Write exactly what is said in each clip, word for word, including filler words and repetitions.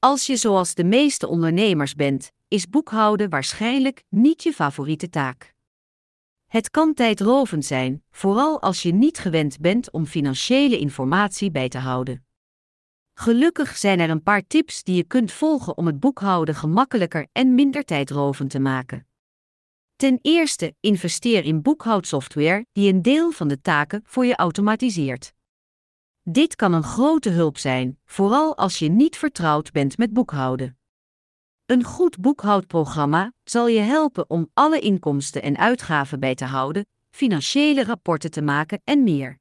Als je zoals de meeste ondernemers bent, is boekhouden waarschijnlijk niet je favoriete taak. Het kan tijdrovend zijn, vooral als je niet gewend bent om financiële informatie bij te houden. Gelukkig zijn er een paar tips die je kunt volgen om het boekhouden gemakkelijker en minder tijdrovend te maken. Ten eerste, investeer in boekhoudsoftware die een deel van de taken voor je automatiseert. Dit kan een grote hulp zijn, vooral als je niet vertrouwd bent met boekhouden. Een goed boekhoudprogramma zal je helpen om alle inkomsten en uitgaven bij te houden, financiële rapporten te maken en meer.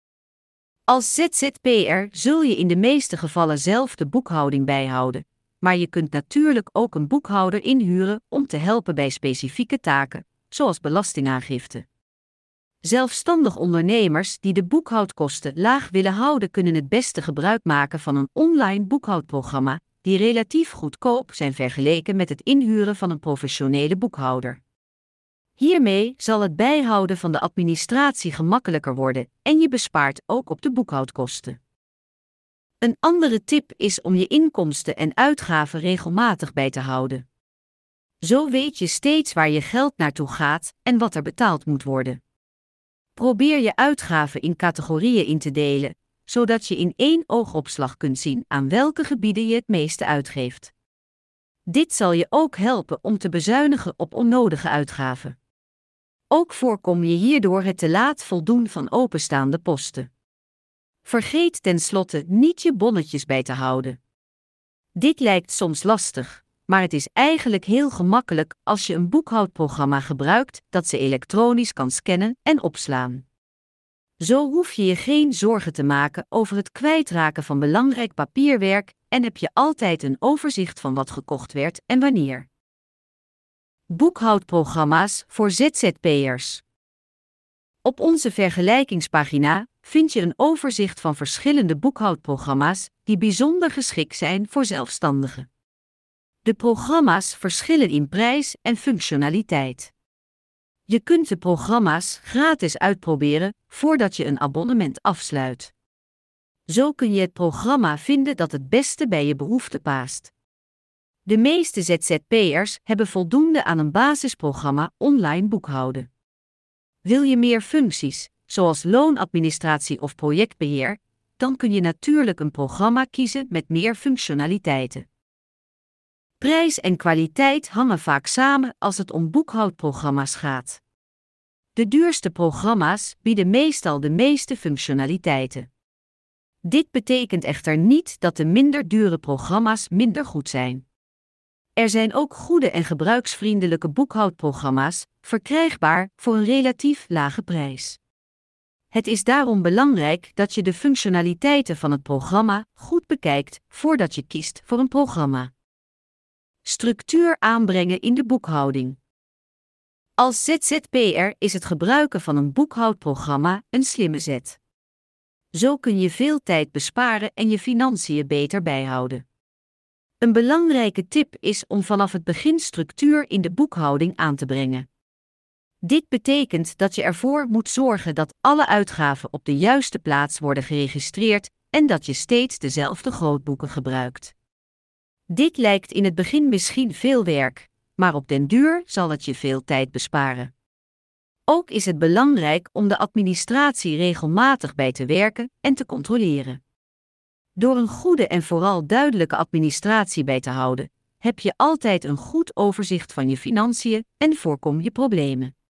Als Z Z P R zul je in de meeste gevallen zelf de boekhouding bijhouden, maar je kunt natuurlijk ook een boekhouder inhuren om te helpen bij specifieke taken, zoals belastingaangifte. Zelfstandig ondernemers die de boekhoudkosten laag willen houden kunnen het beste gebruik maken van een online boekhoudprogramma, die relatief goedkoop zijn vergeleken met het inhuren van een professionele boekhouder. Hiermee zal het bijhouden van de administratie gemakkelijker worden en je bespaart ook op de boekhoudkosten. Een andere tip is om je inkomsten en uitgaven regelmatig bij te houden. Zo weet je steeds waar je geld naartoe gaat en wat er betaald moet worden. Probeer je uitgaven in categorieën in te delen, zodat je in één oogopslag kunt zien aan welke gebieden je het meeste uitgeeft. Dit zal je ook helpen om te bezuinigen op onnodige uitgaven. Ook voorkom je hierdoor het te laat voldoen van openstaande posten. Vergeet tenslotte niet je bonnetjes bij te houden. Dit lijkt soms lastig, maar het is eigenlijk heel gemakkelijk als je een boekhoudprogramma gebruikt dat ze elektronisch kan scannen en opslaan. Zo hoef je je geen zorgen te maken over het kwijtraken van belangrijk papierwerk en heb je altijd een overzicht van wat gekocht werd en wanneer. Boekhoudprogramma's voor Z Z P R's. Op onze vergelijkingspagina vind je een overzicht van verschillende boekhoudprogramma's die bijzonder geschikt zijn voor zelfstandigen. De programma's verschillen in prijs en functionaliteit. Je kunt de programma's gratis uitproberen voordat je een abonnement afsluit. Zo kun je het programma vinden dat het beste bij je behoefte past. De meeste Z Z P R's hebben voldoende aan een basisprogramma online boekhouden. Wil je meer functies, zoals loonadministratie of projectbeheer, dan kun je natuurlijk een programma kiezen met meer functionaliteiten. Prijs en kwaliteit hangen vaak samen als het om boekhoudprogramma's gaat. De duurste programma's bieden meestal de meeste functionaliteiten. Dit betekent echter niet dat de minder dure programma's minder goed zijn. Er zijn ook goede en gebruiksvriendelijke boekhoudprogramma's, verkrijgbaar voor een relatief lage prijs. Het is daarom belangrijk dat je de functionaliteiten van het programma goed bekijkt voordat je kiest voor een programma. Structuur aanbrengen in de boekhouding. Als Z Z P R is het gebruiken van een boekhoudprogramma een slimme zet. Zo kun je veel tijd besparen en je financiën beter bijhouden. Een belangrijke tip is om vanaf het begin structuur in de boekhouding aan te brengen. Dit betekent dat je ervoor moet zorgen dat alle uitgaven op de juiste plaats worden geregistreerd en dat je steeds dezelfde grootboeken gebruikt. Dit lijkt in het begin misschien veel werk, maar op den duur zal het je veel tijd besparen. Ook is het belangrijk om de administratie regelmatig bij te werken en te controleren. Door een goede en vooral duidelijke administratie bij te houden, heb je altijd een goed overzicht van je financiën en voorkom je problemen.